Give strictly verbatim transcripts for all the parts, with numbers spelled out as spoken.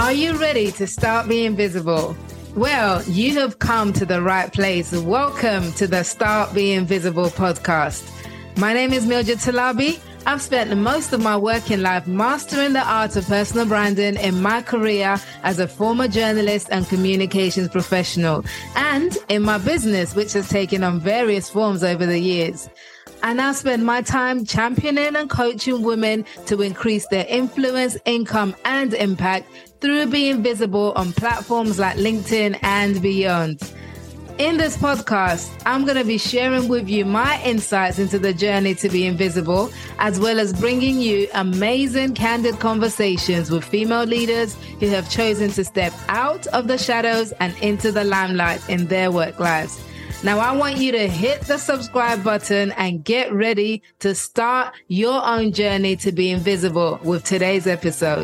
Are you ready to start being visible? Well, you have come to the right place. Welcome to the Start Being Visible podcast. My name is Mildred Talabi. I've spent most of my working life mastering the art of personal branding in my career as a former journalist and communications professional, and in my business, which has taken on various forms over the years. I now spend my time championing and coaching women to increase their influence, income, and impact through being visible on platforms like LinkedIn and beyond. In this podcast, I'm going to be sharing with you my insights into the journey to being visible, as well as bringing you amazing, candid conversations with female leaders who have chosen to step out of the shadows and into the limelight in their work lives. Now, I want you to hit the subscribe button and get ready to start your own journey to being visible with today's episode.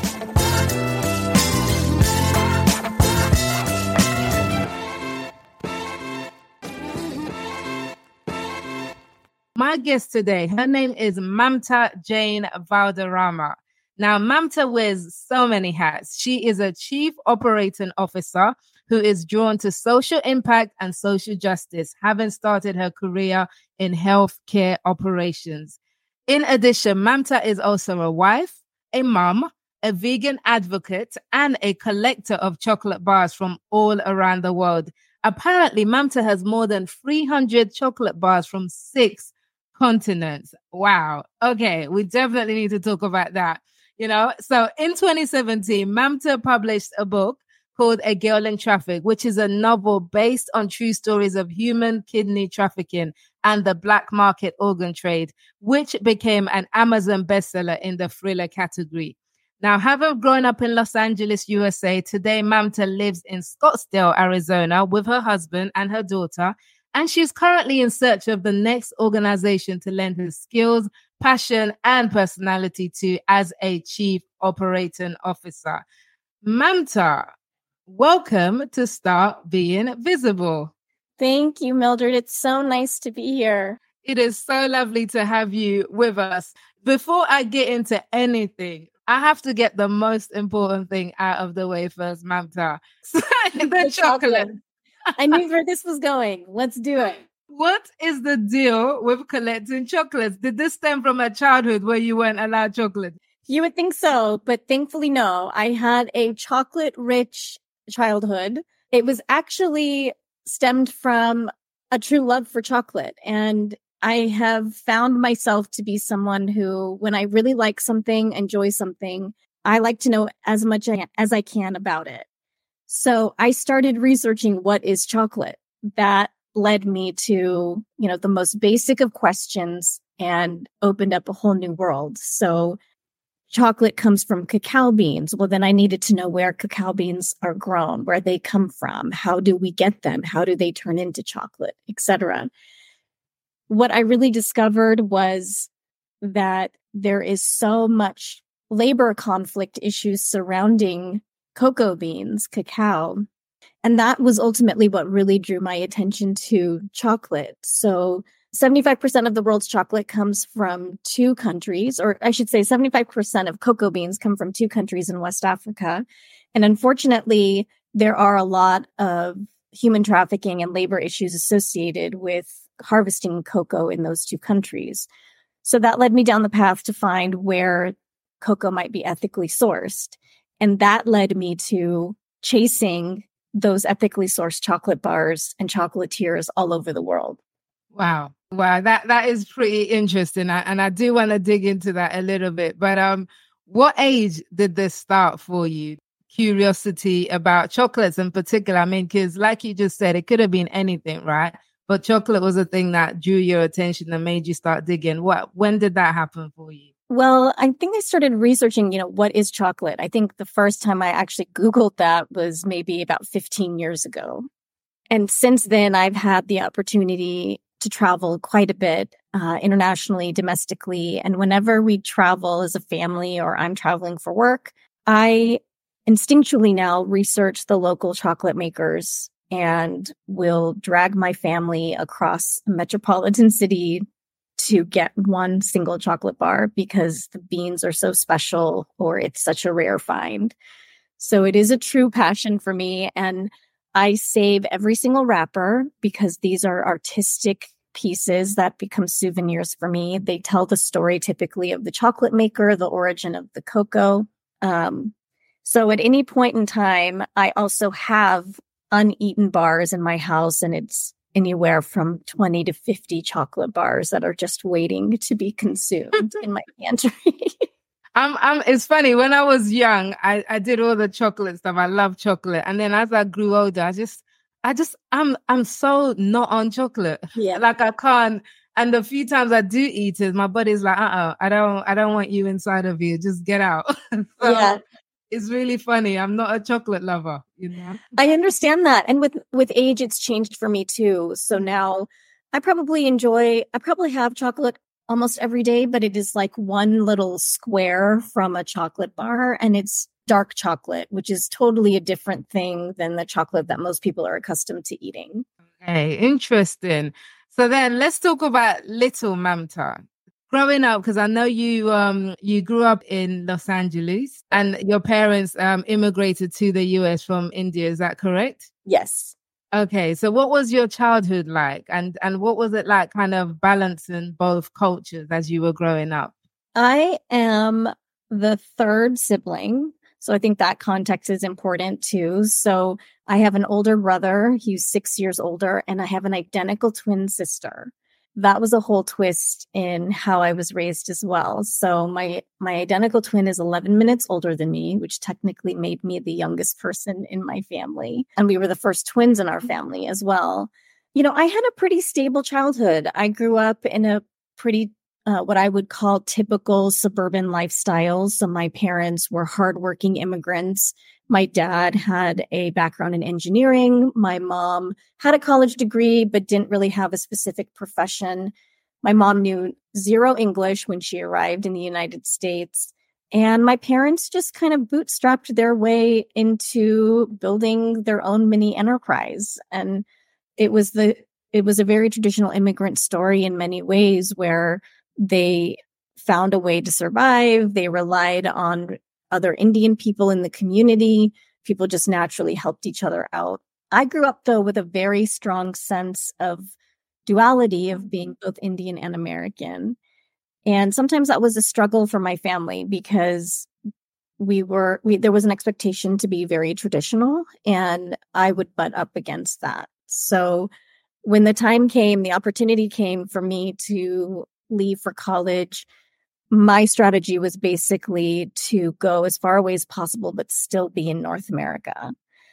My guest today, her name is Mamta Jane Valderrama. Now, Mamta wears so many hats. She is a chief operating officer who is drawn to social impact and social justice, having started her career in healthcare operations. In addition, Mamta is also a wife, a mom, a vegan advocate, and a collector of chocolate bars from all around the world. Apparently, Mamta has more than three hundred chocolate bars from six continents. Wow. Okay, we definitely need to talk about that. You know, so in twenty seventeen, Mamta published a book called A Girl in Traffic, which is a novel based on true stories of human kidney trafficking and the black market organ trade, which became an Amazon bestseller in the thriller category. Now, having grown up in Los Angeles, U S A, today Mamta lives in Scottsdale, Arizona with her husband and her daughter, and she's currently in search of the next organization to lend her skills, passion, and personality to as a chief operating officer. Mamta, welcome to Start Being Visible. Thank you, Mildred. It's so nice to be here. It is so lovely to have you with us. Before I get into anything, I have to get the most important thing out of the way first, Mamta. the, the chocolate. chocolate. I knew where this was going. Let's do it. What is the deal with collecting chocolates? Did this stem from a childhood where you weren't allowed chocolate? You would think so, but thankfully, no. I had a chocolate-rich childhood. It was actually stemmed from a true love for chocolate. And I have found myself to be someone who, when I really like something, enjoy something, I like to know as much as I can about it. So I started researching what is chocolate. That led me to, you know, the most basic of questions and opened up a whole new world. So chocolate comes from cacao beans. Well, then I needed to know where cacao beans are grown, where they come from, how do we get them, how do they turn into chocolate, et cetera. What I really discovered was that there is so much labor conflict issues surrounding cocoa beans, cacao. And that was ultimately what really drew my attention to chocolate. So seventy-five percent of the world's chocolate comes from two countries, or I should say seventy-five percent of cocoa beans come from two countries in West Africa. And unfortunately, there are a lot of human trafficking and labor issues associated with harvesting cocoa in those two countries. So that led me down the path to find where cocoa might be ethically sourced. And that led me to chasing those ethically sourced chocolate bars and chocolatiers all over the world. Wow. Wow. That, that is pretty interesting. I, and I do want to dig into that a little bit. But um, what age did this start for you? Curiosity about chocolates in particular. I mean, because like you just said, it could have been anything, right? But chocolate was a thing that drew your attention and made you start digging. What? When did that happen for you? Well, I think I started researching, you know, what is chocolate? I think the first time I actually Googled that was maybe about fifteen years ago. And since then, I've had the opportunity to travel quite a bit uh, internationally, domestically. And whenever we travel as a family or I'm traveling for work, I instinctually now research the local chocolate makers and will drag my family across a metropolitan city to get one single chocolate bar because the beans are so special or it's such a rare find. So it is a true passion for me. And I save every single wrapper because these are artistic pieces that become souvenirs for me. They tell the story typically of the chocolate maker, the origin of the cocoa. Um, so at any point in time, I also have uneaten bars in my house, and it's anywhere from twenty to fifty chocolate bars that are just waiting to be consumed in my pantry. I'm, I'm, it's funny. When I was young, I, I did all the chocolate stuff. I love chocolate. And then as I grew older, I just, I just, I'm, I'm so not on chocolate. Yeah. Like I can't. And the few times I do eat it, my body's like, uh-uh, I don't, I don't want you inside of you. Just get out. So yeah. It's really funny. I'm not a chocolate lover, you know? I understand that. And with, with age, it's changed for me too. So now I probably enjoy, I probably have chocolate almost every day, but it is like one little square from a chocolate bar, and it's dark chocolate, which is totally a different thing than the chocolate that most people are accustomed to eating. Okay, interesting. So then let's talk about little Mamta. Growing up, because I know you um you grew up in Los Angeles and your parents um immigrated to the U S from India, is that correct? Yes. Okay, so what was your childhood like, and and what was it like kind of balancing both cultures as you were growing up? I am the third sibling, so I think that context is important too. So I have an older brother, he's six years older, and I have an identical twin sister. That was a whole twist in how I was raised as well. So my my identical twin is eleven minutes older than me, which technically made me the youngest person in my family. And we were the first twins in our family as well. You know, I had a pretty stable childhood. I grew up in a pretty, uh, what I would call typical suburban lifestyle. So my parents were hardworking immigrants. My dad had a background in engineering. My mom had a college degree, but didn't really have a specific profession. My mom knew zero English when she arrived in the United States. And my parents just kind of bootstrapped their way into building their own mini enterprise. And it was the, it was a very traditional immigrant story in many ways, where they found a way to survive. They relied on other Indian people in the community. People just naturally helped each other out. I grew up, though, with a very strong sense of duality of being both Indian and American. And sometimes that was a struggle for my family because we were, we, there was an expectation to be very traditional, and I would butt up against that. So when the time came, the opportunity came for me to leave for college, my strategy was basically to go as far away as possible, but still be in North America.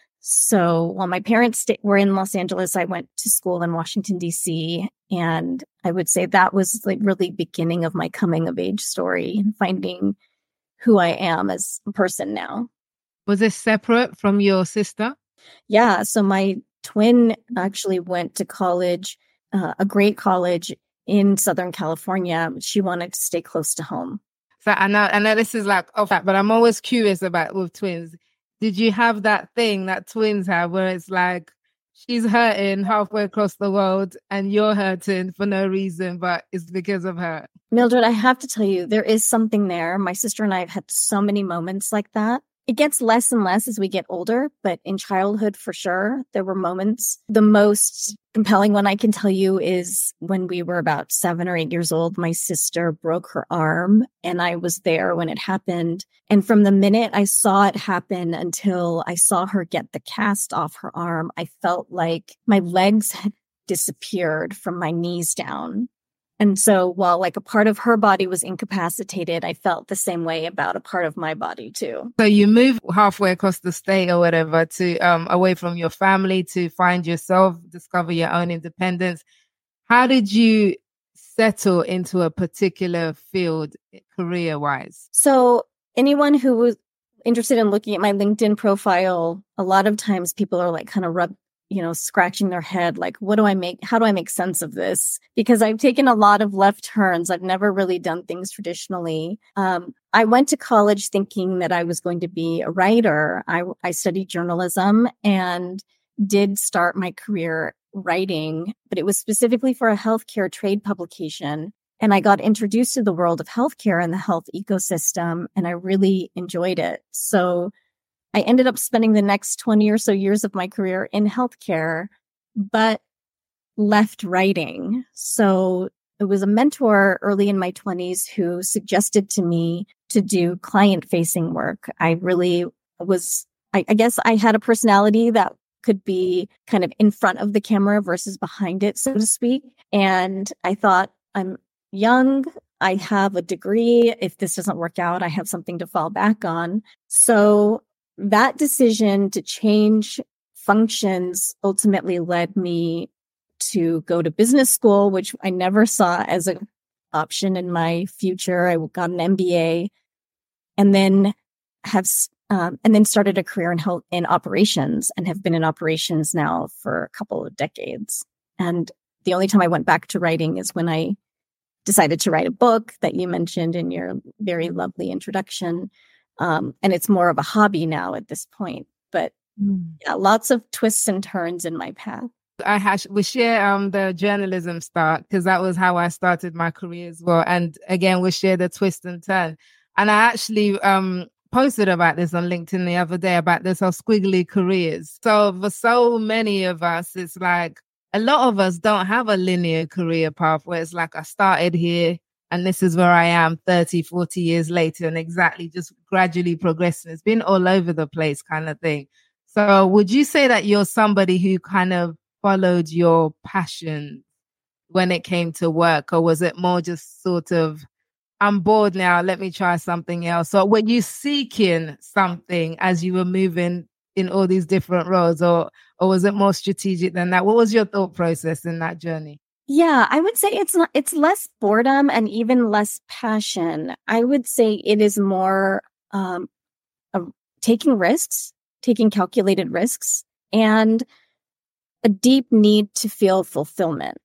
So while my parents st- were in Los Angeles, I went to school in Washington, D C. And I would say that was like really beginning of my coming of age story and finding who I am as a person now. Was it separate from your sister? Yeah. So my twin actually went to college, uh, a great college in Southern California. She wanted to stay close to home. So I know, I know this is like off that, but I'm always curious about with twins. Did you have that thing that twins have where it's like she's hurting halfway across the world and you're hurting for no reason, but it's because of her? Mildred, I have to tell you, there is something there. My sister and I have had so many moments like that. It gets less and less as we get older, but in childhood, for sure, there were moments. The most compelling one I can tell you is when we were about seven or eight years old, my sister broke her arm, and I was there when it happened. And from the minute I saw it happen until I saw her get the cast off her arm, I felt like my legs had disappeared from my knees down. And so while like a part of her body was incapacitated, I felt the same way about a part of my body too. So you moved halfway across the state or whatever to um away from your family to find yourself, discover your own independence. How did you settle into a particular field career-wise? So anyone who was interested in looking at my LinkedIn profile, a lot of times people are like kind of rub you know, scratching their head, like, what do I make? How do I make sense of this? Because I've taken a lot of left turns. I've never really done things traditionally. Um, I went to college thinking that I was going to be a writer. I, I studied journalism and did start my career writing, but it was specifically for a healthcare trade publication. And I got introduced to the world of healthcare and the health ecosystem, and I really enjoyed it. So I ended up spending the next twenty or so years of my career in healthcare, but left writing. So it was a mentor early in my twenties who suggested to me to do client-facing work. I really was, I, I guess I had a personality that could be kind of in front of the camera versus behind it, so to speak. And I thought, I'm young, I have a degree. If this doesn't work out, I have something to fall back on. So that decision to change functions ultimately led me to go to business school, which I never saw as an option in my future. I got an M B A and then have um, and then started a career in health in operations and have been in operations now for a couple of decades. And the only time I went back to writing is when I decided to write a book that you mentioned in your very lovely introduction. Um, and it's more of a hobby now at this point. But mm. yeah, lots of twists and turns in my path. I hash we share um the journalism start because that was how I started my career as well. And again, we share the twist and turn. And I actually um posted about this on LinkedIn the other day about this, our squiggly careers. So for so many of us, it's like a lot of us don't have a linear career path where it's like I started here and this is where I am thirty, forty years later and exactly just gradually progressing. It's been all over the place kind of thing. So would you say that you're somebody who kind of followed your passion when it came to work, or was it more just sort of, I'm bored now, let me try something else? Or were you seeking something as you were moving in all these different roles, or or was it more strategic than that? What was your thought process in that journey? Yeah, I would say it's not, it's less boredom and even less passion. I would say it is more um, uh, taking risks, taking calculated risks, and a deep need to feel fulfillment.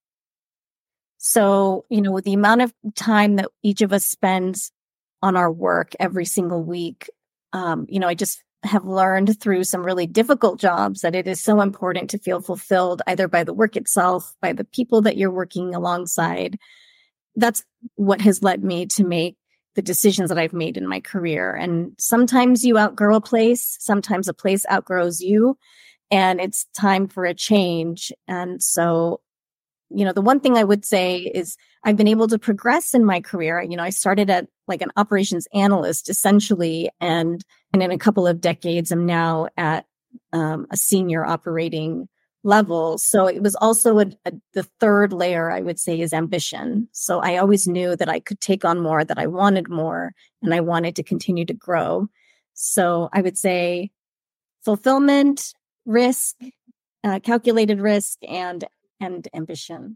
So, you know, with the amount of time that each of us spends on our work every single week, um, you know, I just have learned through some really difficult jobs that it is so important to feel fulfilled either by the work itself, by the people that you're working alongside. That's what has led me to make the decisions that I've made in my career. And sometimes you outgrow a place, sometimes a place outgrows you, and it's time for a change. And so, you know, the one thing I would say is I've been able to progress in my career. You know, I started at like an operations analyst essentially, and and in a couple of decades, I'm now at um, a senior operating level. So it was also a, a, the third layer, I would say, is ambition. So I always knew that I could take on more, that I wanted more, and I wanted to continue to grow. So I would say fulfillment, risk, uh, calculated risk, and and ambition.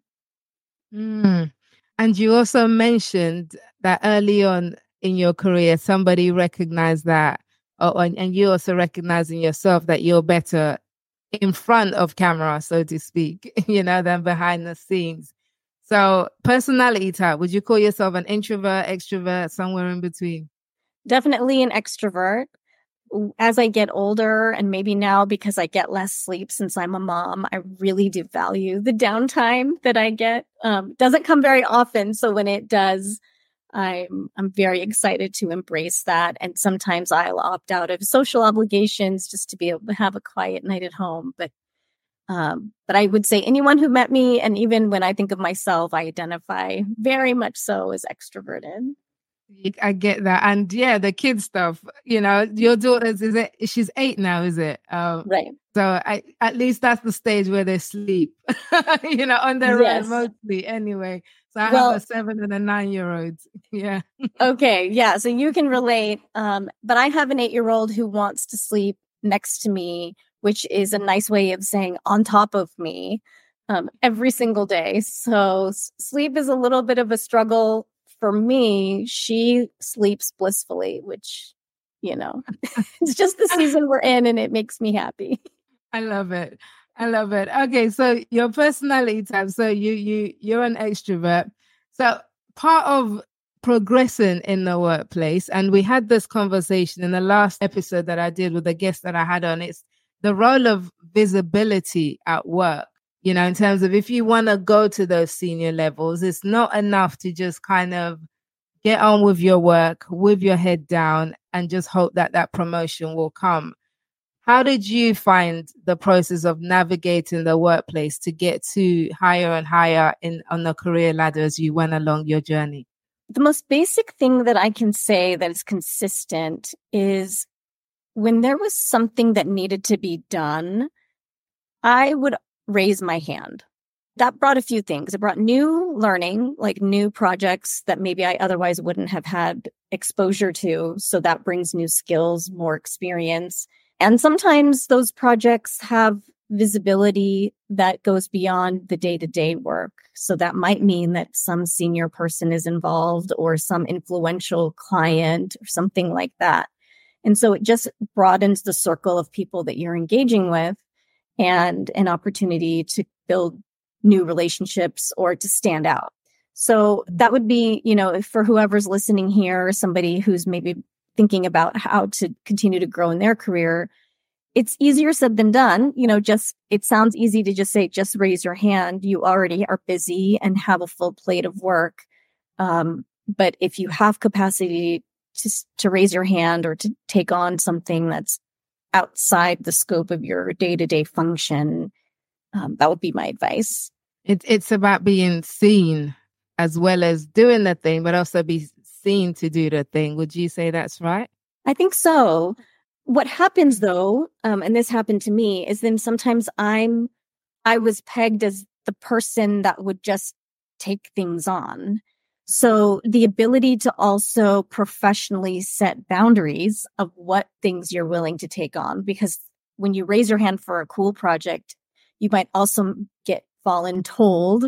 Mm. And you also mentioned that early on in your career, somebody recognized that, oh, and, and you also recognize in yourself that you're better in front of camera, so to speak, you know, than behind the scenes. So personality type, would you call yourself an introvert, extrovert, somewhere in between? Definitely an extrovert. As I get older, and maybe now because I get less sleep since I'm a mom, I really do value the downtime that I get. Um, doesn't come very often. So when it does, I'm I'm very excited to embrace that. And sometimes I'll opt out of social obligations just to be able to have a quiet night at home. But um, but I would say anyone who met me, and even when I think of myself, I identify very much so as extroverted. I get that. And yeah, the kid stuff, you know, your daughter's, is it, she's eight now, is it? Um, right. So I, at least that's the stage where they sleep, you know, on their yes. own mostly anyway. So I well, have a seven and a nine year old. Yeah. Okay. Yeah. So you can relate. Um, but I have an eight year old who wants to sleep next to me, which is a nice way of saying on top of me um, every single day. So s- sleep is a little bit of a struggle. For me, she sleeps blissfully, which, you know, it's just the season we're in and it makes me happy. I love it. I love it. Okay. So your personality type. So you, you, you're an extrovert. So part of progressing in the workplace, and we had this conversation in the last episode that I did with the guest that I had on, it's the role of visibility at work. You know, in terms of if you want to go to those senior levels, it's not enough to just kind of get on with your work with your head down and just hope that that promotion will come. How did you find the process of navigating the workplace to get to higher and higher in on the career ladder as you went along your journey? The most basic thing that I can say that is consistent is when there was something that needed to be done, I would raise my hand. That brought a few things. It brought new learning, like new projects that maybe I otherwise wouldn't have had exposure to. So that brings new skills, more experience. And sometimes those projects have visibility that goes beyond the day-to-day work. So that might mean that some senior person is involved or some influential client or something like that. And so it just broadens the circle of people that you're engaging with and an opportunity to build new relationships or to stand out. So that would be, you know, for whoever's listening here, somebody who's maybe thinking about how to continue to grow in their career, it's easier said than done. You know, just, it sounds easy to just say, just raise your hand. You already are busy and have a full plate of work. Um, but if you have capacity to, to raise your hand or to take on something that's outside the scope of your day-to-day function, um, that would be my advice. It, it's about being seen as well as doing the thing, but also be seen to do the thing. Would you say that's right? I think so. What happens though, um, and this happened to me, is then sometimes I'm, I was pegged as the person that would just take things on. So the ability to also professionally set boundaries of what things you're willing to take on, because when you raise your hand for a cool project, you might also get fallen told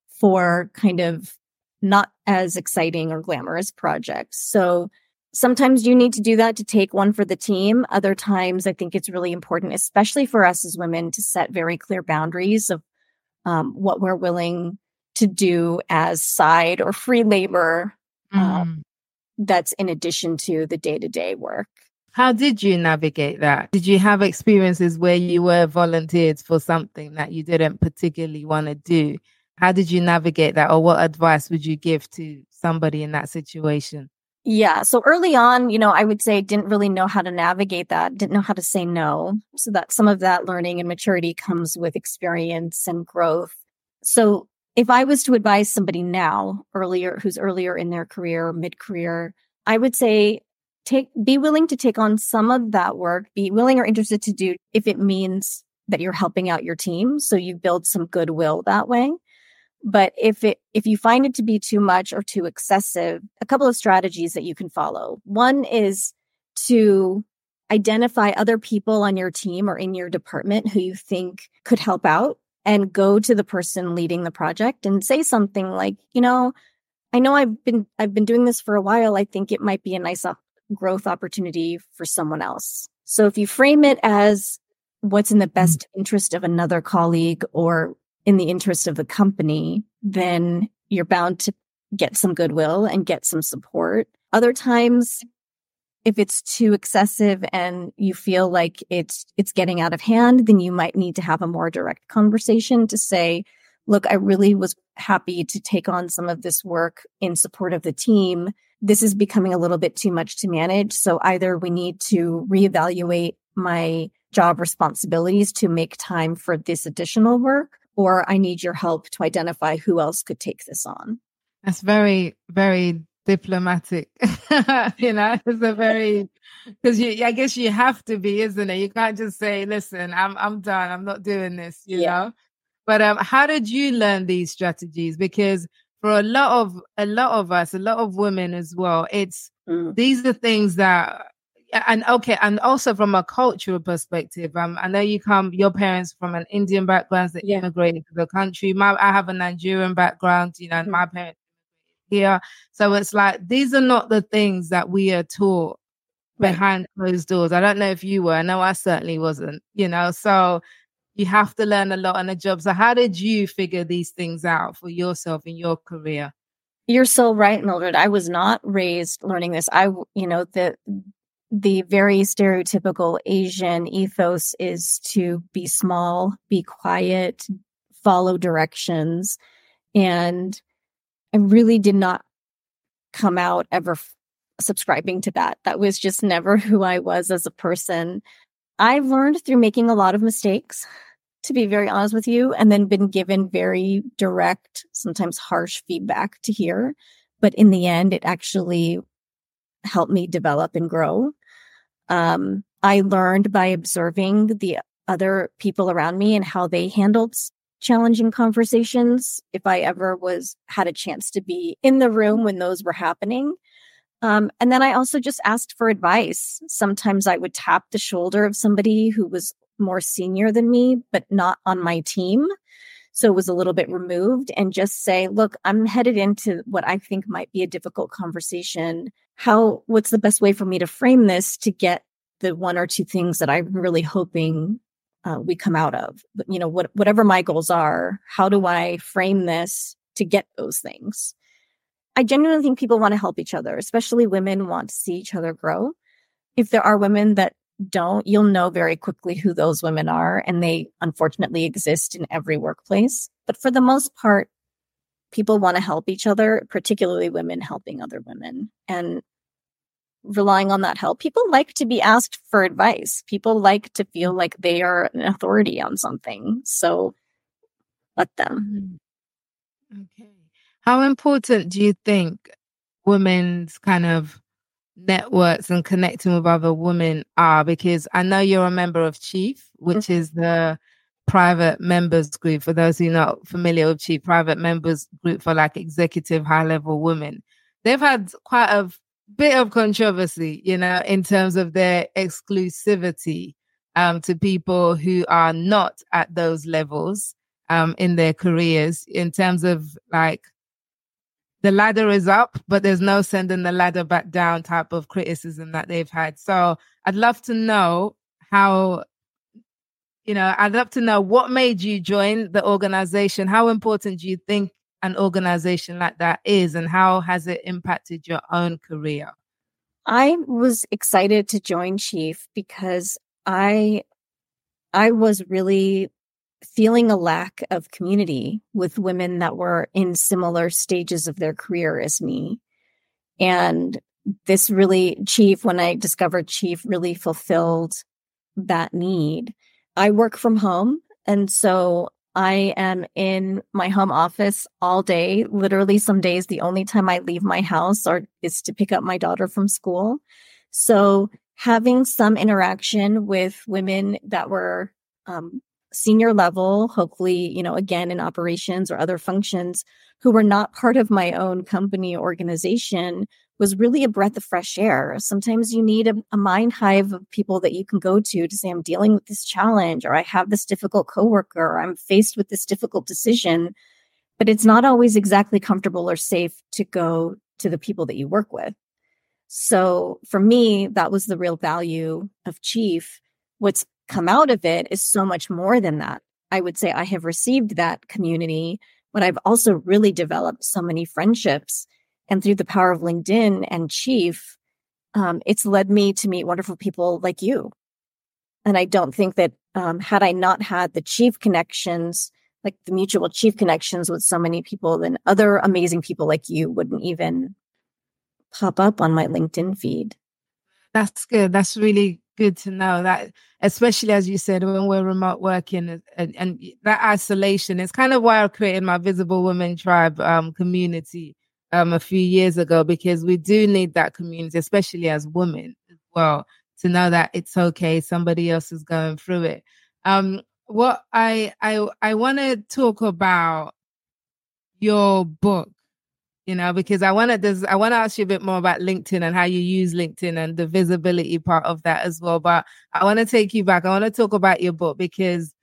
for kind of not as exciting or glamorous projects. So sometimes you need to do that to take one for the team. Other times, I think it's really important, especially for us as women, to set very clear boundaries of um, what we're willing to do as side or free labor Mm. um, that's in addition to the day-to-day work. How did you navigate that? Did you have experiences where you were volunteered for something that you didn't particularly want to do? How did you navigate that, or what advice would you give to somebody in that situation? Yeah. So early on, you know, I would say didn't really know how to navigate that, didn't know how to say no. So that some of that learning and maturity comes with experience and growth. So if I was to advise somebody now, earlier, who's earlier in their career, mid-career, I would say take, be willing to take on some of that work, be willing or interested to do if it means that you're helping out your team. So you build some goodwill that way. But if it, if you find it to be too much or too excessive, a couple of strategies that you can follow. One is to identify other people on your team or in your department who you think could help out, and go to the person leading the project and say something like, you know, I know I've been, I've been doing this for a while. I think it might be a nice op- growth opportunity for someone else. So if you frame it as what's in the best interest of another colleague or in the interest of the company, then you're bound to get some goodwill and get some support. Other times, if it's too excessive and you feel like it's it's getting out of hand, then you might need to have a more direct conversation to say, look, I really was happy to take on some of this work in support of the team. This is becoming a little bit too much to manage. So either we need to reevaluate my job responsibilities to make time for this additional work, or I need your help to identify who else could take this on. That's very, very diplomatic. You know, it's a very, because you, I guess you have to be, isn't it? You can't just say, listen, I'm, I'm done. I'm not doing this, you yeah. know? But um, how did you learn these strategies? Because for a lot of, a lot of us, a lot of women as well, it's, mm. these are things that, and okay, and also from a cultural perspective, um, I know you come, your parents from an Indian background that yeah. immigrated to the country. My, I have a Nigerian background, you know, and mm. my parents here. So it's like, these are not the things that we are taught right. behind closed doors. I don't know if you were. No, I certainly wasn't, you know, so you have to learn a lot on the job. So how did you figure these things out for yourself in your career? You're so right, Mildred. I was not raised learning this. I, you know, the, the very stereotypical Asian ethos is to be small, be quiet, follow directions. And I really did not come out ever f- subscribing to that. That was just never who I was as a person. I learned through making a lot of mistakes, to be very honest with you, and then been given very direct, sometimes harsh feedback to hear. But in the end, it actually helped me develop and grow. Um, I learned by observing the other people around me and how they handled challenging conversations. If I ever was had a chance to be in the room when those were happening. Um, and then I also just asked for advice. Sometimes I would tap the shoulder of somebody who was more senior than me, but not on my team. So it was a little bit removed, and just say, look, I'm headed into what I think might be a difficult conversation. How, what's the best way for me to frame this to get the one or two things that I'm really hoping uh, we come out of? But, you know, what, whatever my goals are, how do I frame this to get those things? I genuinely think people want to help each other, especially women want to see each other grow. If there are women that don't, you'll know very quickly who those women are. And they unfortunately exist in every workplace. But for the most part, people want to help each other, particularly women helping other women and relying on that help. People like to be asked for advice. People like to feel like they are an authority on something. So let them. Okay. How important do you think women's kind of networks and connecting with other women are? Because I know you're a member of Chief, which mm-hmm. is the private members group. For those who are not familiar with Chief, private members group for like executive high level women. They've had quite a bit of controversy, you know, in terms of their exclusivity um, to people who are not at those levels um, in their careers, in terms of like, the ladder is up, but there's no sending the ladder back down type of criticism that they've had. So I'd love to know how, you know, I'd love to know what made you join the organization. How important do you think an organization like that is, and how has it impacted your own career? I was excited to join Chief because I, I was really feeling a lack of community with women that were in similar stages of their career as me. And this really, Chief, when I discovered Chief, really fulfilled that need. I work from home. And so I am in my home office all day. Literally, some days, the only time I leave my house are, is to pick up my daughter from school. So having some interaction with women that were um, senior level, hopefully, you know, again, in operations or other functions, who were not part of my own company or organization, was really a breath of fresh air. Sometimes you need a, a mind hive of people that you can go to to say, I'm dealing with this challenge, or I have this difficult coworker, or I'm faced with this difficult decision. But it's not always exactly comfortable or safe to go to the people that you work with. So for me, that was the real value of Chief. What's come out of it is so much more than that. I would say I have received that community, but I've also really developed so many friendships. And through the power of LinkedIn and Chief, um, it's led me to meet wonderful people like you. And I don't think that um, had I not had the Chief connections, like the mutual Chief connections with so many people, then other amazing people like you wouldn't even pop up on my LinkedIn feed. That's good. That's really good to know that, especially as you said, when we're remote working and, and that isolation is kind of why I created my Visible Women Tribe um, community um, a few years ago, because we do need that community, especially as women as well, to know that it's okay. Somebody else is going through it. Um, what I, I, I want to talk about your book. You know, because I want to, I want to ask you a bit more about LinkedIn and how you use LinkedIn and the visibility part of that as well. But I want to take you back. I want to talk about your book, because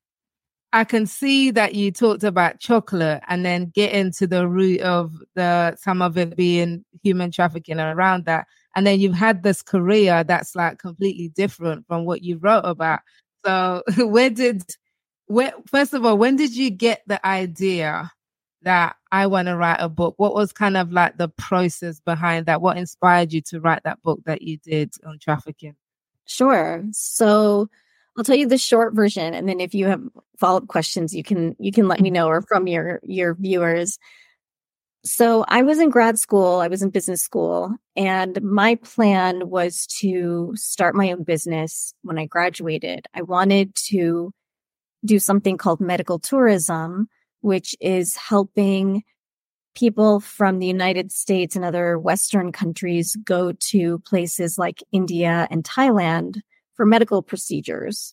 I can see that you talked about chocolate and then get into the root of the, some of it being human trafficking around that. And then you've had this career that's like completely different from what you wrote about. So where did, where, first of all, when did you get the idea that I want to write a book? What was kind of like the process behind that? What inspired you to write that book that you did on trafficking? Sure. So I'll tell you the short version, and then if you have follow-up questions, you can you can let me know, or from your your viewers. So I was in grad school, I was in business school, and my plan was to start my own business when I graduated. I wanted to do something called medical tourism, which is helping people from the United States and other Western countries go to places like India and Thailand for medical procedures.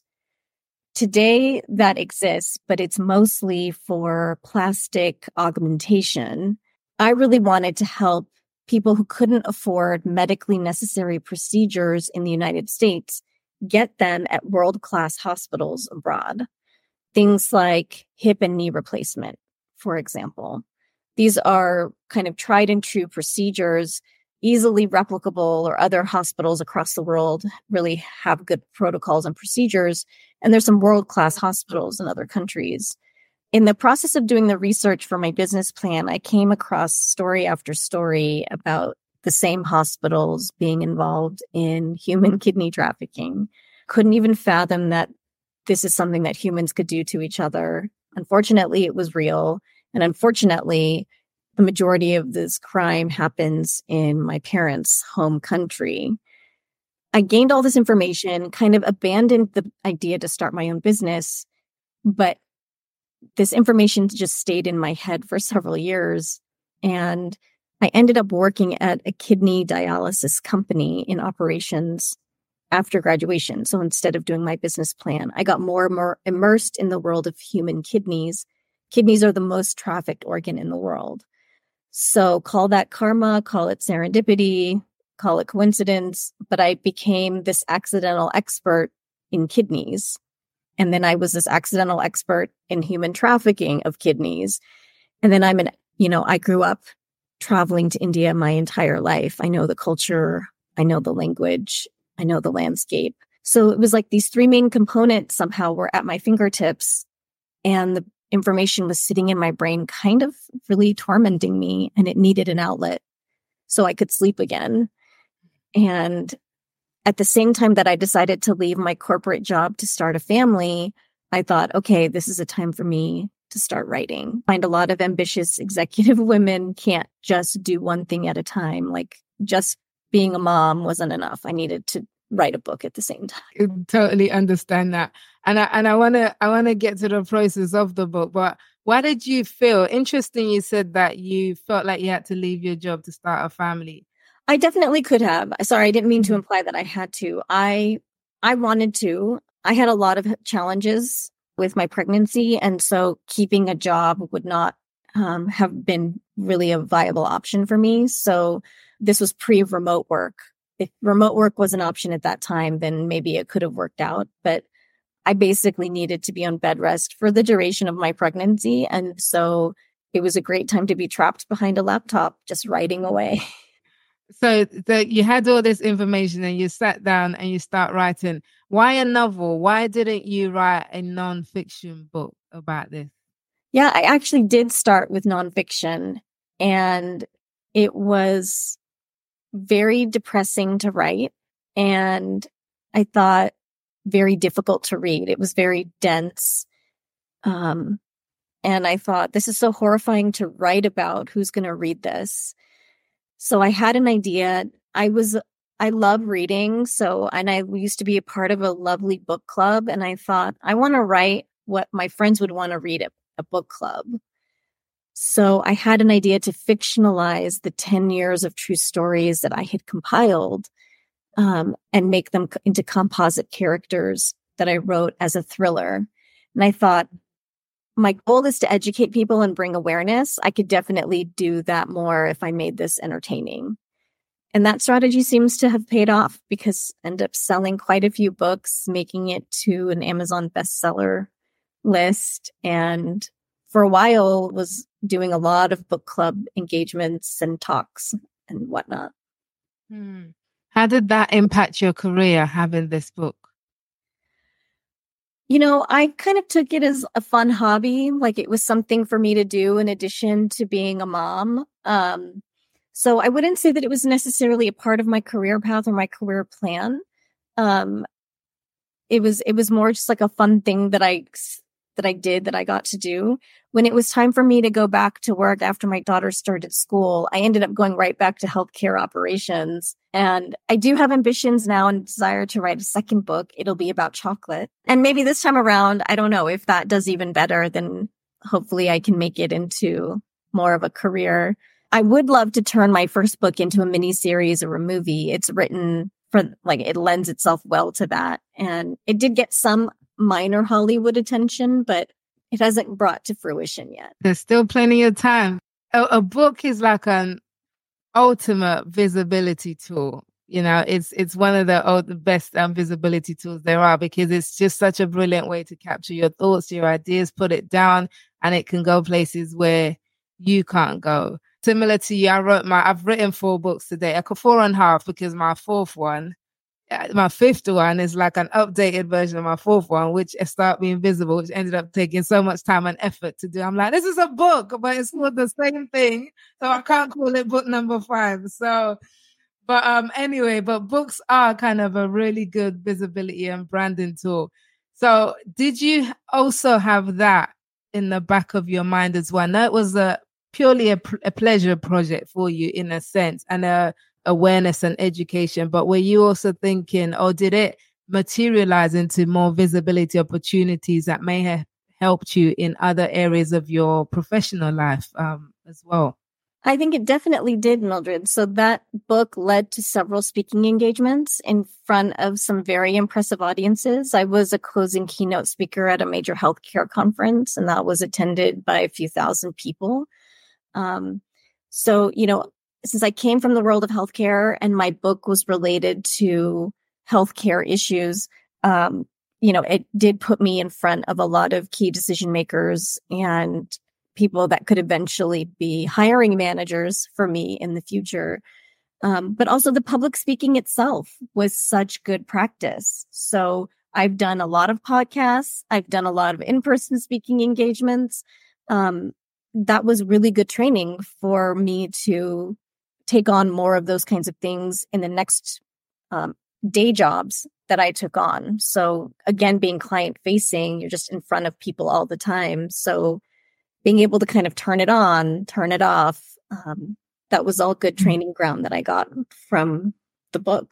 Today that exists, but it's mostly for plastic augmentation. I really wanted to help people who couldn't afford medically necessary procedures in the United States get them at world-class hospitals abroad. Things like hip and knee replacement, for example. These are kind of tried and true procedures, easily replicable, or other hospitals across the world really have good protocols and procedures. And there's some world-class hospitals in other countries. In the process of doing the research for my business plan, I came across story after story about the same hospitals being involved in human kidney trafficking. Couldn't even fathom that this is something that humans could do to each other. Unfortunately, it was real. And unfortunately, the majority of this crime happens in my parents' home country. I gained all this information, kind of abandoned the idea to start my own business, but this information just stayed in my head for several years. And I ended up working at a kidney dialysis company in operations after graduation. So instead of doing my business plan, I got more and more immersed in the world of human kidneys. Kidneys are the most trafficked organ in the world. So call that karma, call it serendipity, call it coincidence, but I became this accidental expert in kidneys. And then I was this accidental expert in human trafficking of kidneys. And then I'm an, you know, I grew up traveling to India my entire life. I know the culture, I know the language, I know the landscape. So it was like these three main components somehow were at my fingertips, and the information was sitting in my brain, kind of really tormenting me, and it needed an outlet so I could sleep again. And at the same time that I decided to leave my corporate job to start a family, I thought, okay, this is a time for me to start writing. I find a lot of ambitious executive women can't just do one thing at a time. Like just being a mom wasn't enough. I needed to write a book at the same time. I totally understand that. And I and I wanna I wanna get to the process of the book, but why did you feel interesting? You said that you felt like you had to leave your job to start a family. I definitely could have. Sorry, I didn't mean to imply that I had to. I I wanted to. I had a lot of challenges with my pregnancy, and so keeping a job would not um, have been really a viable option for me. So this was pre-remote work. If remote work was an option at that time, then maybe it could have worked out. But I basically needed to be on bed rest for the duration of my pregnancy. And so it was a great time to be trapped behind a laptop, just writing away. So the, you had all this information and you sat down and you start writing. Why a novel? Why didn't you write a nonfiction book about this? Yeah, I actually did start with nonfiction, and it was very depressing to write. And I thought very difficult to read. It was very dense. Um, and I thought, this is so horrifying to write about. Who's going to read this? So I had an idea. I was, I love reading. So, and I used to be a part of a lovely book club. And I thought, I want to write what my friends would want to read at a book club. So I had an idea to fictionalize the ten years of true stories that I had compiled, um, and make them into composite characters that I wrote as a thriller. And I thought, my goal is to educate people and bring awareness. I could definitely do that more if I made this entertaining. And that strategy seems to have paid off, because I ended up selling quite a few books, making it to an Amazon bestseller list. And for a while was doing a lot of book club engagements and talks and whatnot. Hmm. How did that impact your career, having this book? You know, I kind of took it as a fun hobby, like it was something for me to do in addition to being a mom. Um, so I wouldn't say that it was necessarily a part of my career path or my career plan. Um, it was, it was more just like a fun thing that I that I did that I got to do. When it was time for me to go back to work after my daughter started school, I ended up going right back to healthcare operations. And I do have ambitions now and desire to write a second book. It'll be about chocolate. And maybe this time around, I don't know if that does even better, then hopefully I can make it into more of a career. I would love to turn my first book into a mini series or a movie. It's written for like, it lends itself well to that. And it did get some minor Hollywood attention, but it hasn't brought to fruition yet. There's still plenty of time. A, a book is like an ultimate visibility tool. You know, it's it's one of the, oh, the best um, visibility tools there are, because it's just such a brilliant way to capture your thoughts, your ideas, put it down, and it can go places where you can't go. Similar to you, I wrote my, I've written four books today, like a four and a half, because my fourth one, my fifth one is like an updated version of my fourth one, which started being visible, which ended up taking so much time and effort to do. I'm like, this is a book, but it's called the same thing, so I can't call it book number five. So, but um, anyway, but books are kind of a really good visibility and branding tool. So, did you also have that in the back of your mind as well? No, it was a purely a, a pleasure project for you in a sense, and a awareness and education, but were you also thinking, or did it materialize into more visibility opportunities that may have helped you in other areas of your professional life um, as well? I think it definitely did, Mildred. So that book led to several speaking engagements in front of some very impressive audiences. I was a closing keynote speaker at a major healthcare conference, and that was attended by a few thousand people. Um, so, you know, since I came from the world of healthcare and my book was related to healthcare issues, um, you know, it did put me in front of a lot of key decision makers and people that could eventually be hiring managers for me in the future. Um, but also the public speaking itself was such good practice. So I've done a lot of podcasts. I've done a lot of in-person speaking engagements. Um, that was really good training for me to take on more of those kinds of things in the next um, day jobs that I took on. So again, being client facing, you're just in front of people all the time. So being able to kind of turn it on, turn it off, um, that was all good training ground that I got from the book.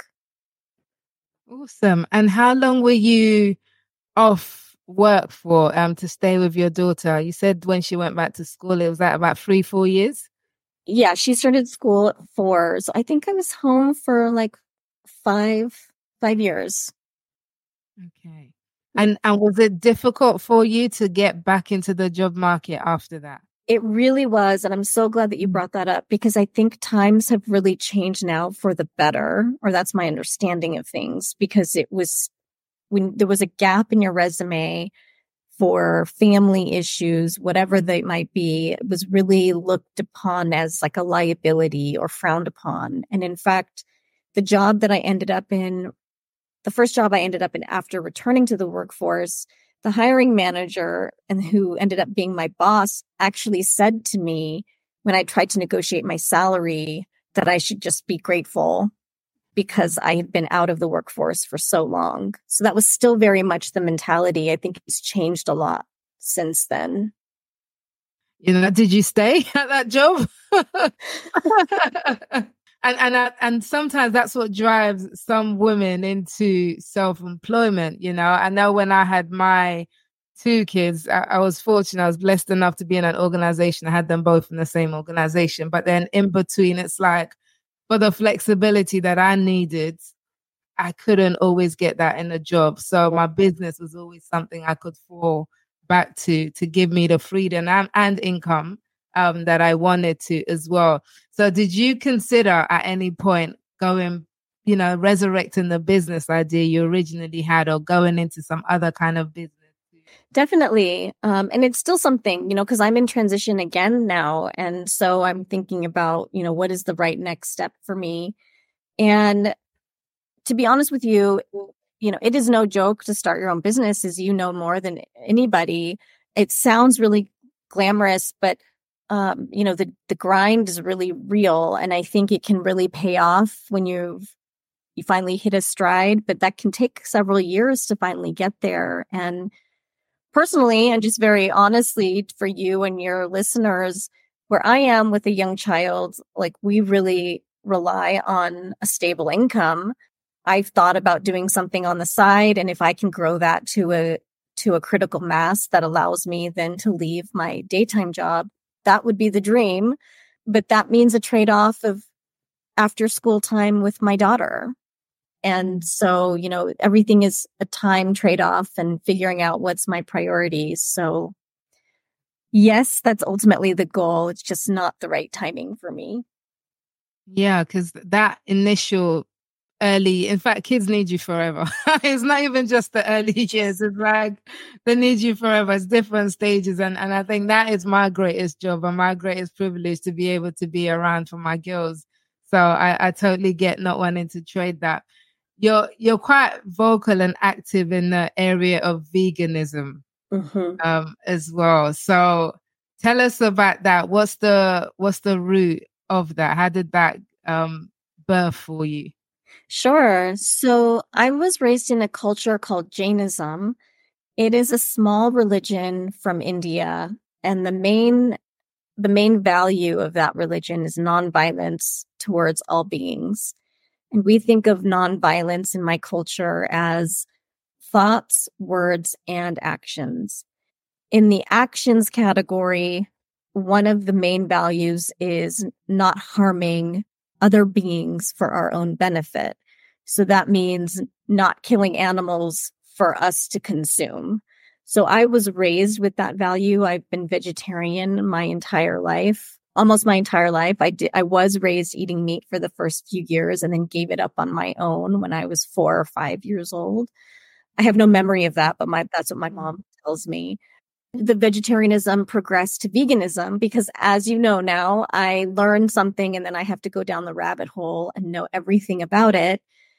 Awesome. And how long were you off work for um, to stay with your daughter? You said when she went back to school, it was at about three, four years? Yeah, she started school at four. So I think I was home for like five, five years. Okay. And and was it difficult for you to get back into the job market after that? It really was. And I'm so glad that you brought that up, because I think times have really changed now for the better, or that's my understanding of things, because it was when there was a gap in your resume for family issues, whatever they might be, it was really looked upon as like a liability or frowned upon. And in fact, the job that I ended up in, the first job I ended up in after returning to the workforce, the hiring manager, and who ended up being my boss, actually said to me when I tried to negotiate my salary that I should just be grateful because I had been out of the workforce for so long. So that was still very much the mentality. I think it's changed a lot since then. You know, did you stay at that job? and and uh, and sometimes that's what drives some women into self-employment. You know, I know when I had my two kids, I, I was fortunate. I was blessed enough to be in an organization. I had them both in the same organization, but then in between, it's like, for the flexibility that I needed, I couldn't always get that in a job. So my business was always something I could fall back to, to give me the freedom and, and income um, that I wanted to as well. So did you consider at any point going, you know, resurrecting the business idea you originally had, or going into some other kind of business? Definitely. Um, and it's still something, you know, because I'm in transition again now. And so I'm thinking about, you know, what is the right next step for me? And to be honest with you, you know, it is no joke to start your own business, as you know more than anybody. It sounds really glamorous, but, um, you know, the, the grind is really real. And I think it can really pay off when you've, you finally hit a stride, but that can take several years to finally get there. And personally, and just very honestly for you and your listeners, where I am with a young child, like we really rely on a stable income. I've thought about doing something on the side, and if I can grow that to a to a critical mass that allows me then to leave my daytime job, that would be the dream. But that means a trade-off of after school time with my daughter. And so, you know, everything is a time trade-off and figuring out what's my priorities. So yes, that's ultimately the goal. It's just not the right timing for me. Yeah, because that initial early, in fact, kids need you forever. It's not even just the early years. It's like they need you forever. It's different stages. And, and I think that is my greatest job and my greatest privilege to be able to be around for my girls. So I, I totally get not wanting to trade that. You're, you're quite vocal and active in the area of veganism. Mm-hmm. um, as well. So tell us about that. What's the, what's the root of that? How did that um, birth for you? Sure. So I was raised in a culture called Jainism. It is a small religion from India, and the main the main value of that religion is nonviolence towards all beings. And we think of nonviolence in my culture as thoughts, words, and actions. In the actions category, one of the main values is not harming other beings for our own benefit. So that means not killing animals for us to consume. So I was raised with that value. I've been vegetarian my entire life, almost my entire life. I did, I was raised eating meat for the first few years and then gave it up on my own when I was four or five years old. I have no memory of that, but my, that's what my mom tells me. The vegetarianism progressed to veganism because, as you know now, I learned something and then I have to go down the rabbit hole and know everything about it.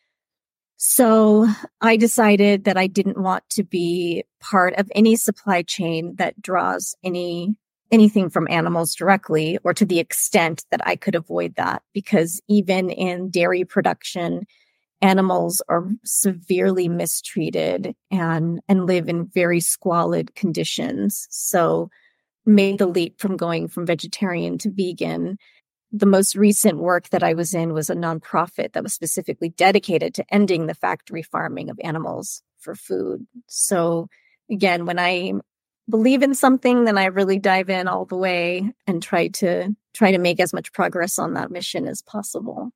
So I decided that I didn't want to be part of any supply chain that draws any anything from animals directly, or to the extent that I could avoid that, because even in dairy production, animals are severely mistreated and, and live in very squalid conditions. So made the leap from going from vegetarian to vegan. The most recent work that I was in was a nonprofit that was specifically dedicated to ending the factory farming of animals for food. So again, when I believe in something, then I really dive in all the way and try to try to make as much progress on that mission as possible.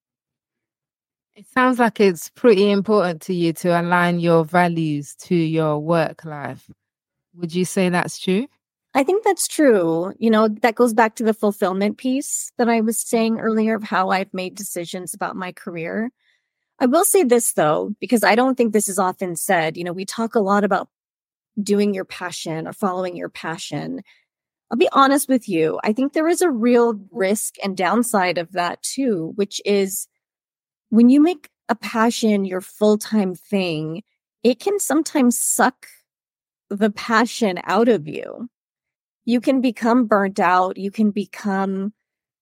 It sounds like it's pretty important to you to align your values to your work life. Would you say that's true? I think that's true. You know, that goes back to the fulfillment piece that I was saying earlier of how I've made decisions about my career. I will say this, though, because I don't think this is often said. You know, we talk a lot about doing your passion or following your passion. I'll be honest with you. I think there is a real risk and downside of that, too, which is when you make a passion your full-time thing, it can sometimes suck the passion out of you. You can become burnt out. You can become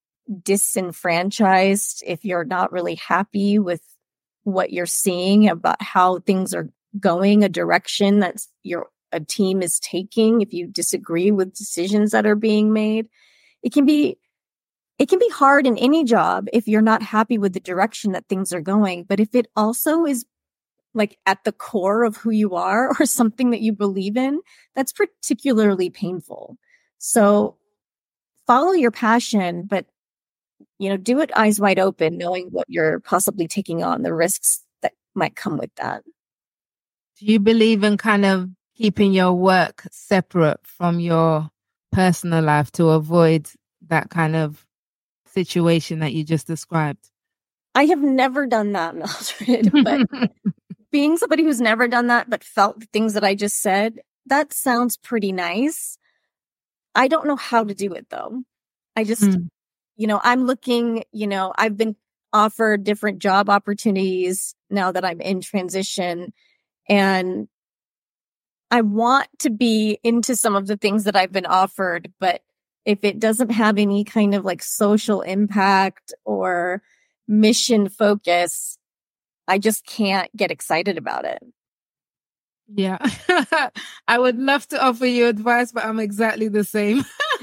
disenfranchised if you're not really happy with what you're seeing about how things are going, a direction that your a team is taking. If you disagree with decisions that are being made, it can be it can be hard in any job if you're not happy with the direction that things are going. But if it also is like at the core of who you are or something that you believe in, that's particularly painful. So follow your passion, but, you know, do it eyes wide open, knowing what you're possibly taking on, the risks that might come with that. Do you believe in kind of keeping your work separate from your personal life to avoid that kind of situation that you just described? I have never done that, Mildred, but being somebody who's never done that, but felt the things that I just said, that sounds pretty nice. I don't know how to do it, though. I just, mm. you know, I'm looking, you know, I've been offered different job opportunities now that I'm in transition, and I want to be into some of the things that I've been offered, but if it doesn't have any kind of like social impact or mission focus, I just can't get excited about it. Yeah. I would love to offer you advice, but I'm exactly the same.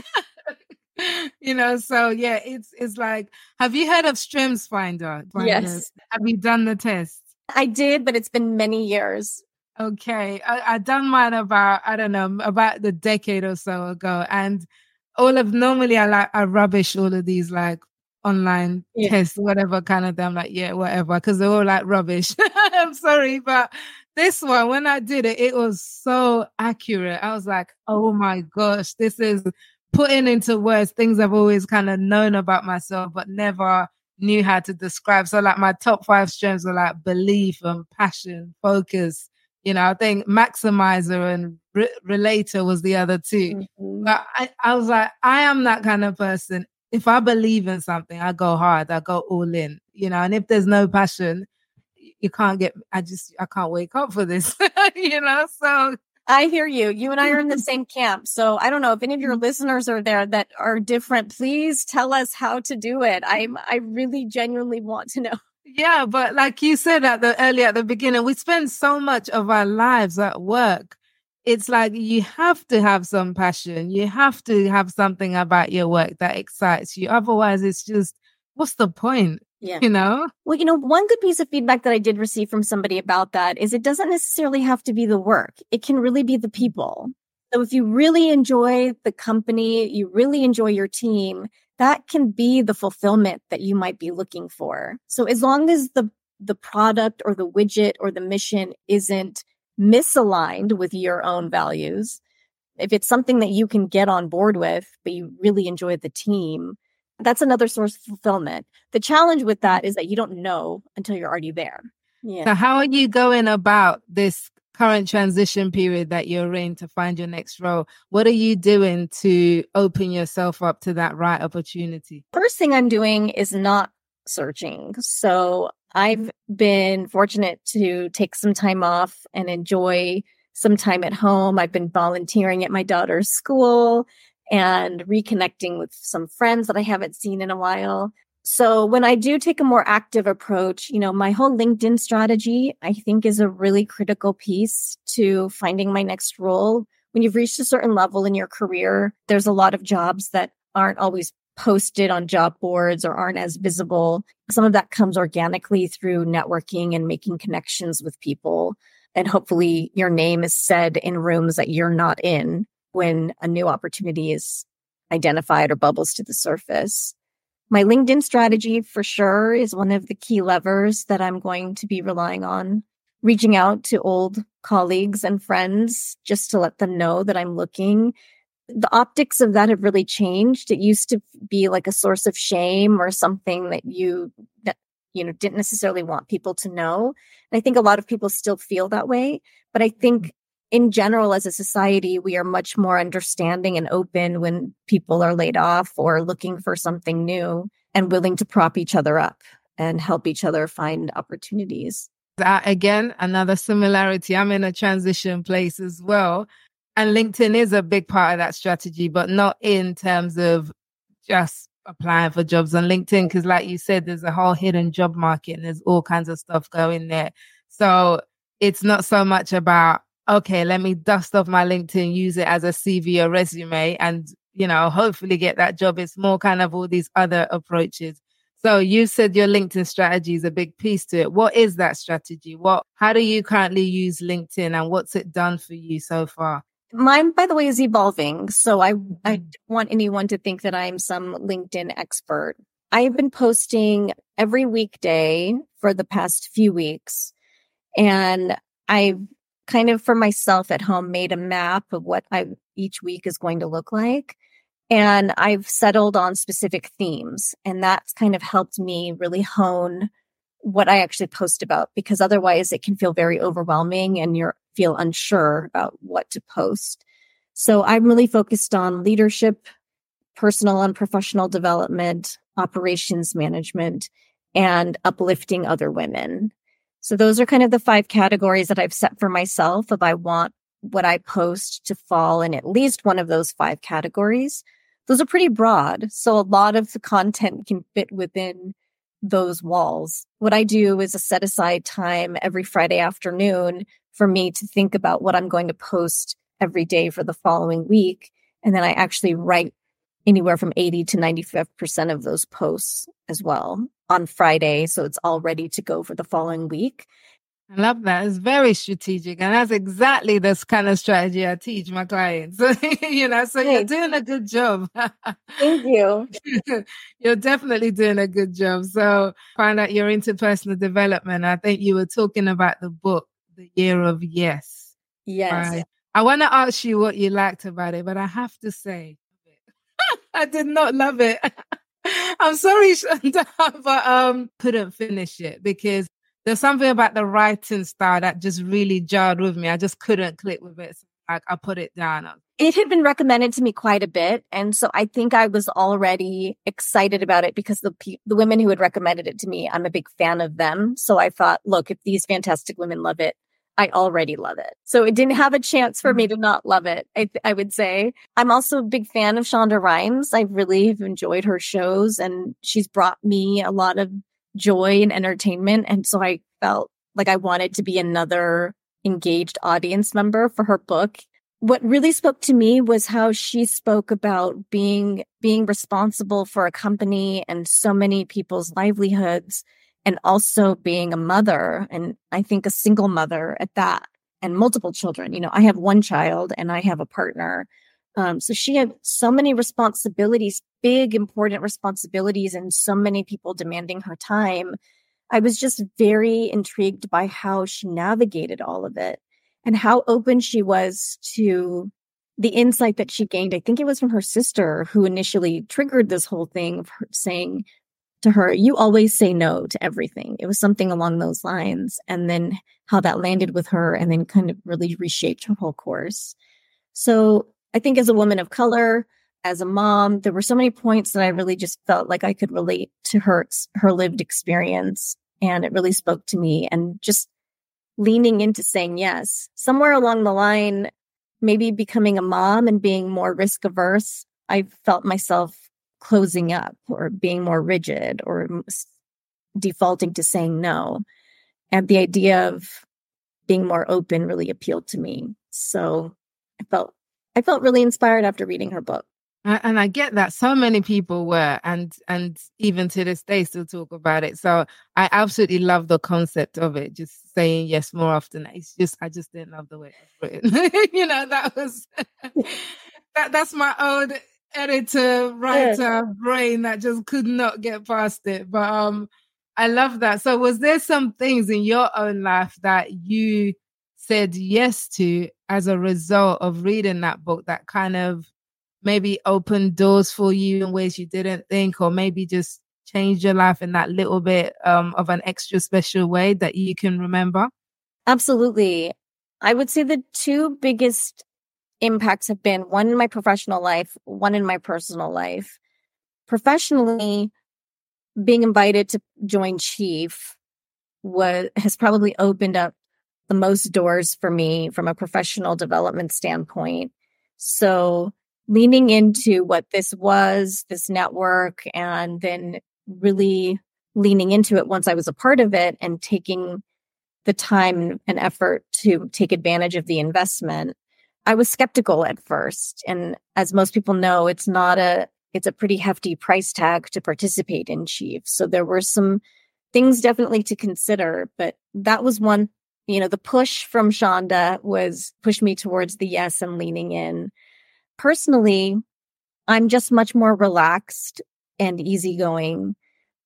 You know, so yeah, it's it's like, have you heard of Streams Finder? Finders? Yes, Have you done the test? I did, but it's been many years. Okay. I, I done mine about, I don't know, about the decade or so ago. And all of normally I like I rubbish all of these like online Yeah. tests, whatever kind of thing. I'm like, yeah, whatever, because they're all like rubbish. I'm sorry, but this one, when I did it, it was so accurate. I was like, oh my gosh, this is putting into words things I've always kind of known about myself, but never knew how to describe. So like my top five strengths were like belief and passion, focus. You know, I think maximizer and re- relator was the other two. Mm-hmm. But I, I was like, I am that kind of person. If I believe in something, I go hard, I go all in, you know, and if there's no passion, you can't get, I just, I can't wake up for this, you know, so. I hear you. You and I are in the same camp. So I don't know if any of your listeners are there that are different. Please tell us how to do it. I'm, I really genuinely want to know. Yeah, but like you said at the earlier at the beginning, we spend so much of our lives at work. It's like you have to have some passion. You have to have something about your work that excites you. Otherwise, it's just, what's the point? Yeah. You know? Well, you know, one good piece of feedback that I did receive from somebody about that is it doesn't necessarily have to be the work. It can really be the people. So if you really enjoy the company, you really enjoy your team, that can be the fulfillment that you might be looking for. So as long as the the product or the widget or the mission isn't misaligned with your own values, if it's something that you can get on board with, but you really enjoy the team, that's another source of fulfillment. The challenge with that is that you don't know until you're already there. Yeah. So how are you going about this current transition period that you're in to find your next role? What are you doing to open yourself up to that right opportunity? First thing I'm doing is not searching. So I've been fortunate to take some time off and enjoy some time at home. I've been volunteering at my daughter's school and reconnecting with some friends that I haven't seen in a while. So when I do take a more active approach, you know, my whole LinkedIn strategy, I think, is a really critical piece to finding my next role. When you've reached a certain level in your career, there's a lot of jobs that aren't always posted on job boards or aren't as visible. Some of that comes organically through networking and making connections with people. And hopefully your name is said in rooms that you're not in when a new opportunity is identified or bubbles to the surface. My LinkedIn strategy for sure is one of the key levers that I'm going to be relying on. Reaching out to old colleagues and friends just to let them know that I'm looking. The optics of that have really changed. It used to be like a source of shame or something that you, that, you know, didn't necessarily want people to know. And I think a lot of people still feel that way. But I think in general, as a society, we are much more understanding and open when people are laid off or looking for something new and willing to prop each other up and help each other find opportunities. Uh, again, another similarity. I'm in a transition place as well. And LinkedIn is a big part of that strategy, but not in terms of just applying for jobs on LinkedIn. Because like you said, there's a whole hidden job market and there's all kinds of stuff going there. So it's not so much about, okay, let me dust off my LinkedIn, use it as a C V or resume and, you know, hopefully get that job. It's more kind of all these other approaches. So you said your LinkedIn strategy is a big piece to it. What is that strategy? What, how do you currently use LinkedIn and what's it done for you so far? Mine, by the way, is evolving. So I, I don't want anyone to think that I'm some LinkedIn expert. I've been posting every weekday for the past few weeks. And I've kind of for myself at home made a map of what I each week is going to look like. And I've settled on specific themes. And that's kind of helped me really hone what I actually post about, because otherwise it can feel very overwhelming and you feel unsure about what to post. So I'm really focused on leadership, personal and professional development, operations management, and uplifting other women. So those are kind of the five categories that I've set for myself if I want what I post to fall in at least one of those five categories. Those are pretty broad. So a lot of the content can fit within those walls. What I do is a set aside time every Friday afternoon for me to think about what I'm going to post every day for the following week. And then I actually write anywhere from eighty to ninety-five percent of those posts as well on Friday. So it's all ready to go for the following week. I love that. It's very strategic. And that's exactly this kind of strategy I teach my clients. you know, so you're doing a good job. Thank you. You're definitely doing a good job. So find out you're into personal development. I think you were talking about the book, The Year of Yes. Yes. Right? I want to ask you what you liked about it, but I have to say, I did not love it. I'm sorry, Shonda, but um, couldn't finish it because there's something about the writing style that just really jarred with me. I just couldn't click with it. So like I put it down. It had been recommended to me quite a bit. And so I think I was already excited about it because the pe- the women who had recommended it to me, I'm a big fan of them. So I thought, look, if these fantastic women love it, I already love it. So it didn't have a chance for me to not love it, I, th- I would say. I'm also a big fan of Shonda Rhimes. I really have enjoyed her shows and she's brought me a lot of joy and entertainment. And so I felt like I wanted to be another engaged audience member for her book. What really spoke to me was how she spoke about being, being responsible for a company and so many people's livelihoods, and also being a mother, and I think a single mother at that, and multiple children. You know, I have one child and I have a partner. Um, so she had so many responsibilities, big, important responsibilities, and so many people demanding her time. I was just very intrigued by how she navigated all of it and how open she was to the insight that she gained. I think it was from her sister who initially triggered this whole thing of her saying to her, you always say no to everything. It was something along those lines. And then how that landed with her and then kind of really reshaped her whole course. So I think as a woman of color, as a mom, there were so many points that I really just felt like I could relate to her, her lived experience. And it really spoke to me, and just leaning into saying yes. Somewhere along the line, maybe becoming a mom and being more risk averse, I felt myself closing up or being more rigid or defaulting to saying no. And the idea of being more open really appealed to me. So I felt, I felt really inspired after reading her book. And I get that so many people were, and and even to this day still talk about it. So I absolutely love the concept of it, just saying yes more often. It's just, I just didn't love the way it was written. you know, that was, that that's my own editor, writer yeah. brain that just could not get past it. But um, I love that. So was there some things in your own life that you said yes to as a result of reading that book that kind of maybe opened doors for you in ways you didn't think, or maybe just changed your life in that little bit um, of an extra special way that you can remember? Absolutely. I would say the two biggest impacts have been one in my professional life, one in my personal life. Professionally, being invited to join Chief was has probably opened up the most doors for me from a professional development standpoint. So leaning into what this was, this network, and then really leaning into it once I was a part of it and taking the time and effort to take advantage of the investment. I was skeptical at first. And as most people know, it's not a, it's a pretty hefty price tag to participate in Chief. So there were some things definitely to consider, but that was one, you know, the push from Shonda was push me towards the yes and leaning in. Personally, I'm just much more relaxed and easygoing.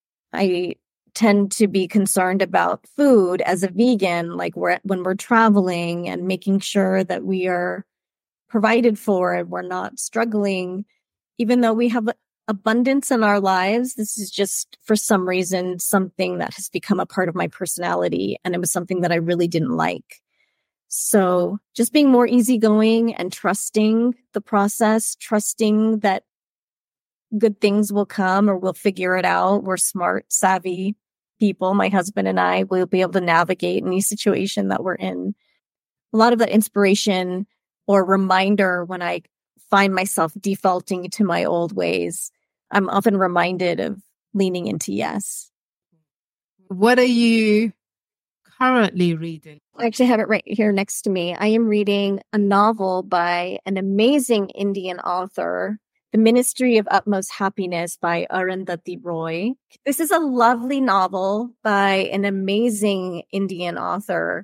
I tend to be concerned about food as a vegan, like we're, when we're traveling and making sure that we are provided for and we're not struggling. Even though we have abundance in our lives, this is just for some reason something that has become a part of my personality. And it was something that I really didn't like. So just being more easygoing and trusting the process, trusting that good things will come or we'll figure it out. We're smart, savvy people. My husband and I will be able to navigate any situation that we're in. A lot of that inspiration or reminder when I find myself defaulting to my old ways, I'm often reminded of leaning into yes. What are you currently reading? I actually have it right here next to me. I am reading a novel by an amazing Indian author, The Ministry of Utmost Happiness by Arundhati Roy. This is a lovely novel by an amazing Indian author.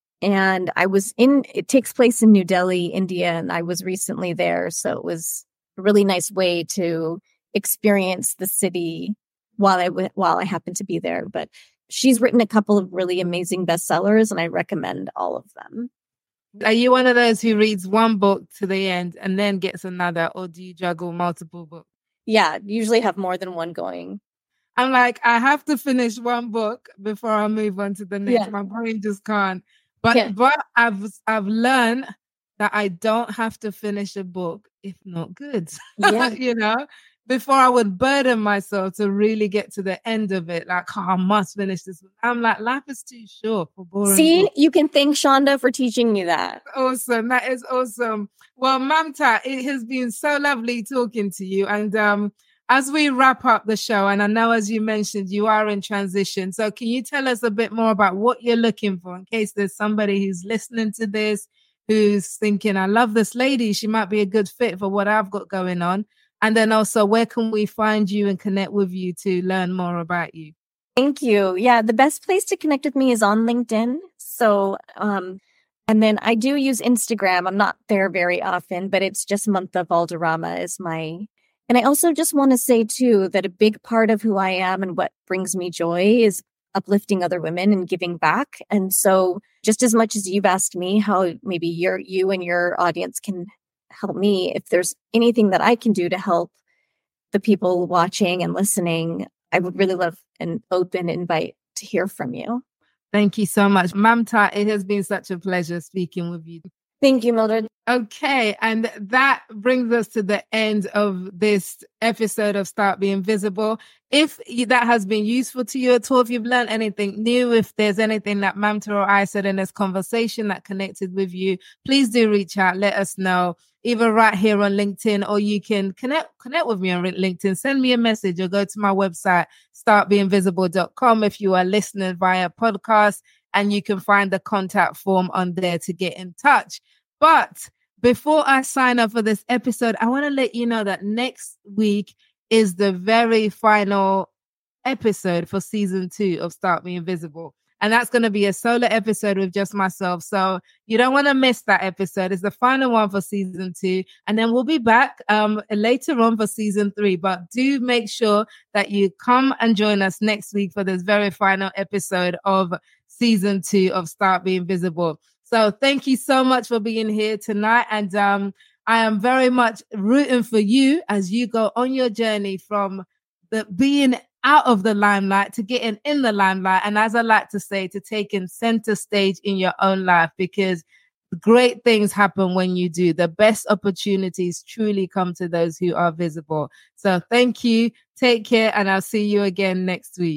And I was in, it takes place in New Delhi, India, and I was recently there. So it was a really nice way to experience the city while I, w- while I happened to be there. But she's written a couple of really amazing bestsellers, and I recommend all of them. Are you one of those who reads one book to the end and then gets another, or do you juggle multiple books? Yeah, usually have more than one going. I'm like, I have to finish one book before I move on to the next. Yeah. My brain just can't. But Yeah. but I've I've learned that I don't have to finish a book if not good. Yeah. You know, before I would burden myself to really get to the end of it. Like, oh, I must finish this. I'm like, life is too short for boring. See, books. you can thank Shonda for teaching you that. Awesome. That is awesome. Well, Mamta, it has been so lovely talking to you. And um, as we wrap up the show, and I know, as you mentioned, you are in transition. So can you tell us a bit more about what you're looking for in case there's somebody who's listening to this, who's thinking, I love this lady. She might be a good fit for what I've got going on. And then also, where can we find you and connect with you to learn more about you? Thank you. Yeah, the best place to connect with me is on LinkedIn. So, um, and then I do use Instagram. I'm not there very often, but it's just Mamta Valderrama is my. And I also just want to say, too, that a big part of who I am and what brings me joy is uplifting other women and giving back. And so just as much as you've asked me how maybe your, you and your audience can help me, if there's anything that I can do to help the people watching and listening, I would really love an open invite to hear from you. Thank you so much. Mamta, it has been such a pleasure speaking with you. Thank you, Mildred. Okay, and that brings us to the end of this episode of Start Being Visible. If that has been useful to you at all, if you've learned anything new, if there's anything that Mamta or I said in this conversation that connected with you, please do reach out. Let us know, either right here on LinkedIn, or you can connect connect with me on LinkedIn. Send me a message or go to my website, start being visible dot com, if you are listening via podcast, and you can find the contact form on there to get in touch. But before I sign off for this episode, I want to let you know that next week is the very final episode for season two of Start Being Visible. And that's going to be a solo episode with just myself. So you don't want to miss that episode. It's the final one for season two. And then we'll be back um, later on for season three. But do make sure that you come and join us next week for this very final episode of season two of Start Being Visible. So thank you so much for being here tonight. And um, I am very much rooting for you as you go on your journey from the being out of the limelight to getting in the limelight. And as I like to say, to taking center stage in your own life, because great things happen when you do. The best opportunities truly come to those who are visible. So thank you. Take care. And I'll see you again next week.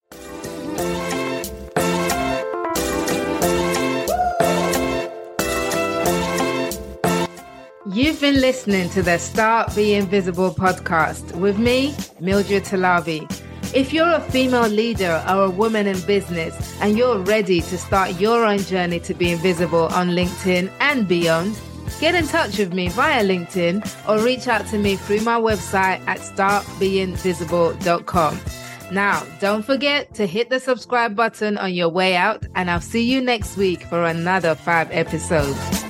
You've been listening to the Start Being Visible podcast with me, Mildred Talabi. If you're a female leader or a woman in business and you're ready to start your own journey to being visible on LinkedIn and beyond, get in touch with me via LinkedIn or reach out to me through my website at start being visible dot com. Now, don't forget to hit the subscribe button on your way out, and I'll see you next week for another five episodes.